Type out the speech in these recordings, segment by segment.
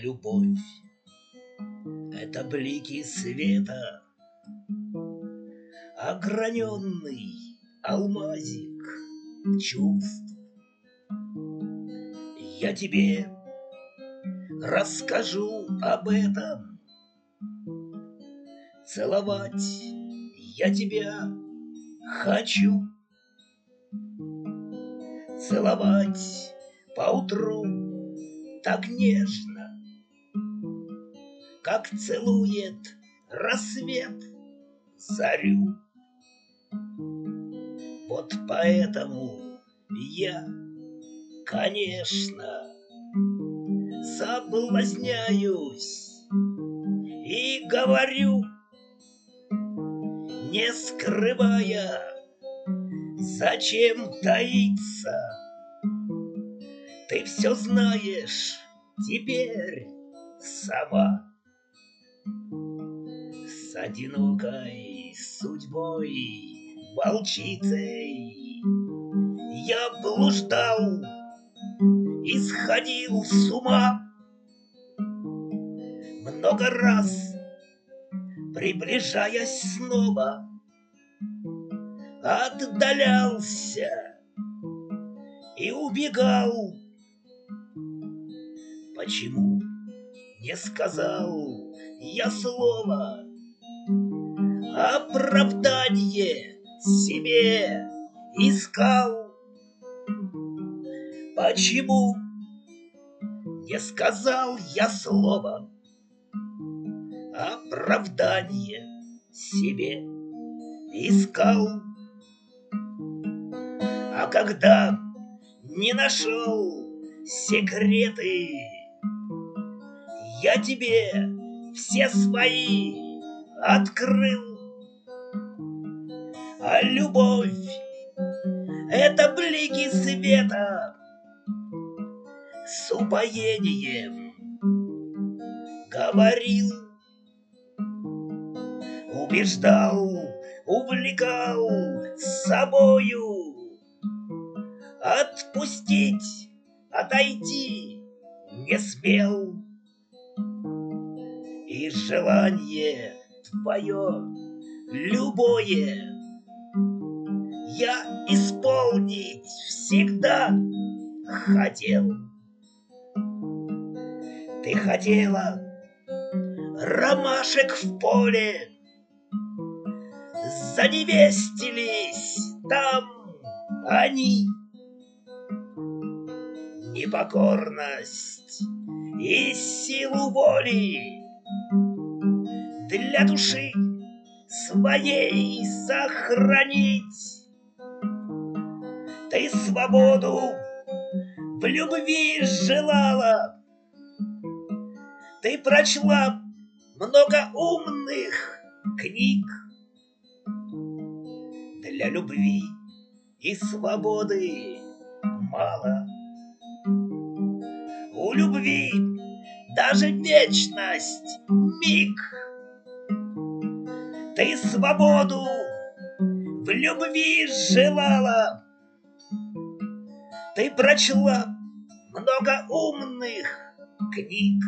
любовь — это блики света, ограненный алмазик чувств. Я тебе расскажу об этом. Целовать я тебя хочу. Целовать поутру так нежно, как целует рассвет зарю. Вот поэтому я, конечно, соблазняюсь и говорю, не скрывая, зачем таиться. Ты все знаешь теперь сама. С одинокой судьбой волчицей я блуждал и сходил с ума. Много раз, приближаясь снова, отдалялся и убегал. Почему не сказал я слова? Оправдание себе искал. Почему не сказал я слова? Оправдание себе искал. А когда не нашел секреты, я тебе все свои открыл. А любовь — это блики света, с упоением говорил. Убеждал, увлекал с собою. Отпустить, отойти не смел. И желание твое любое я исполнить всегда хотел. Ты хотела ромашек в поле, заневестились там они. Непокорность и силу воли для души своей сохранить. Ты свободу в любви желала. Ты прочла много умных книг. Для любви и свободы мало. У любви даже вечность миг. Ты свободу в любви желала. Ты прочла много умных книг.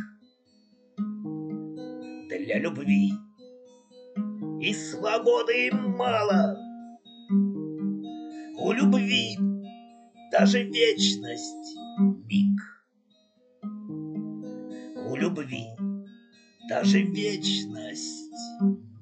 Для любви и свободы мало. У любви даже вечность миг. У любви даже вечность